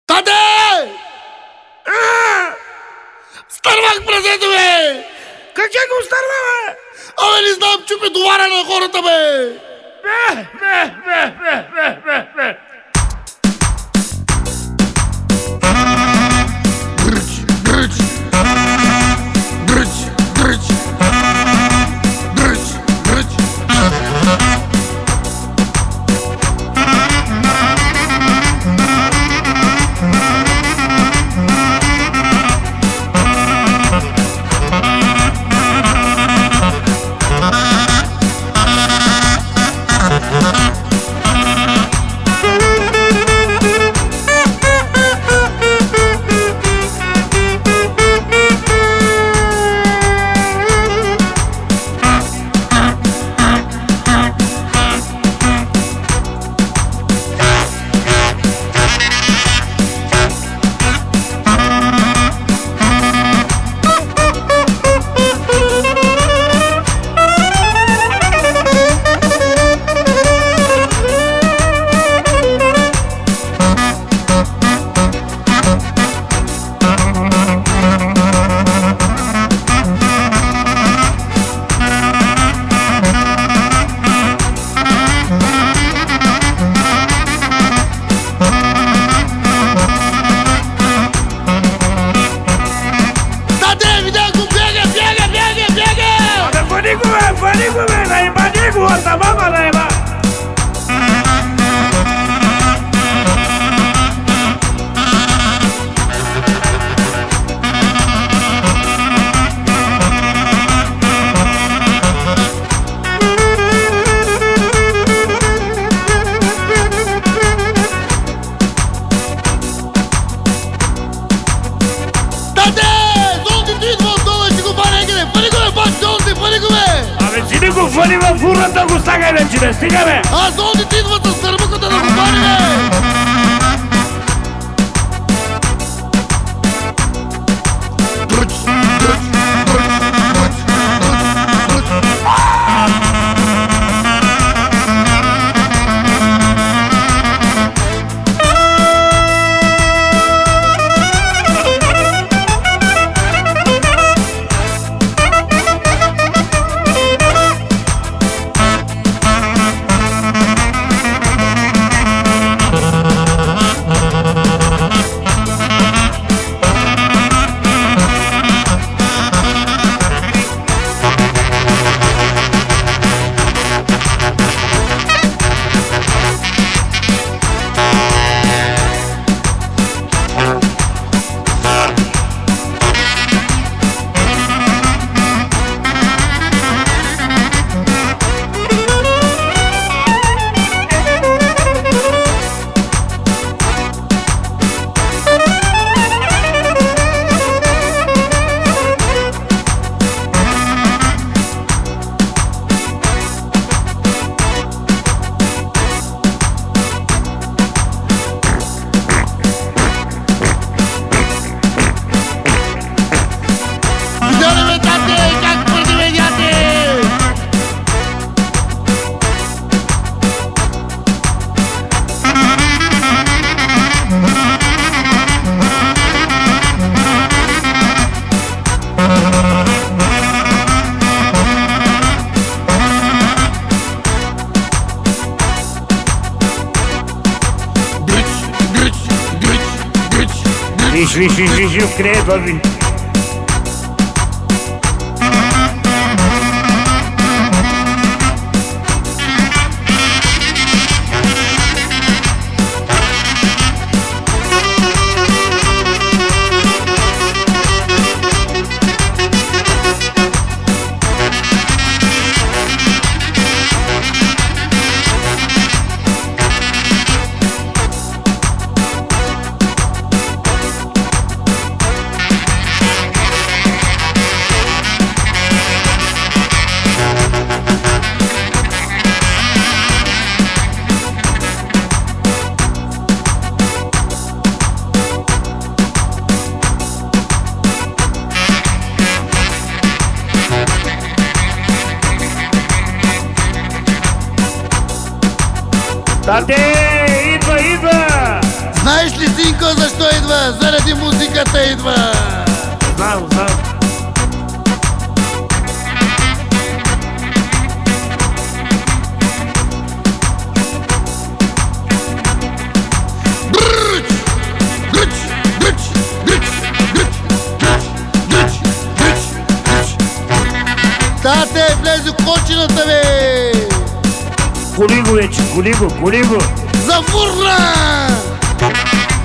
Tate! Starvak prezentul, bă! Că ce cu starva, bă? Au venit să dăm ciupi duara în horătă, bă! Drâci, drâci! Drâci, drâci! Drâci, drâci! Azi unde te învăță sărmâcă de la cupare, bă! Drăci, drăci, drăci, drăci, drăci, drăci! Vixe, eu credo, ali. Tate, idva! Знаеш ли, синко, защо идва? Заради музиката идва. Знам. Тате, влезе кочината, бе! Коли го вече, коли го. Зафурна!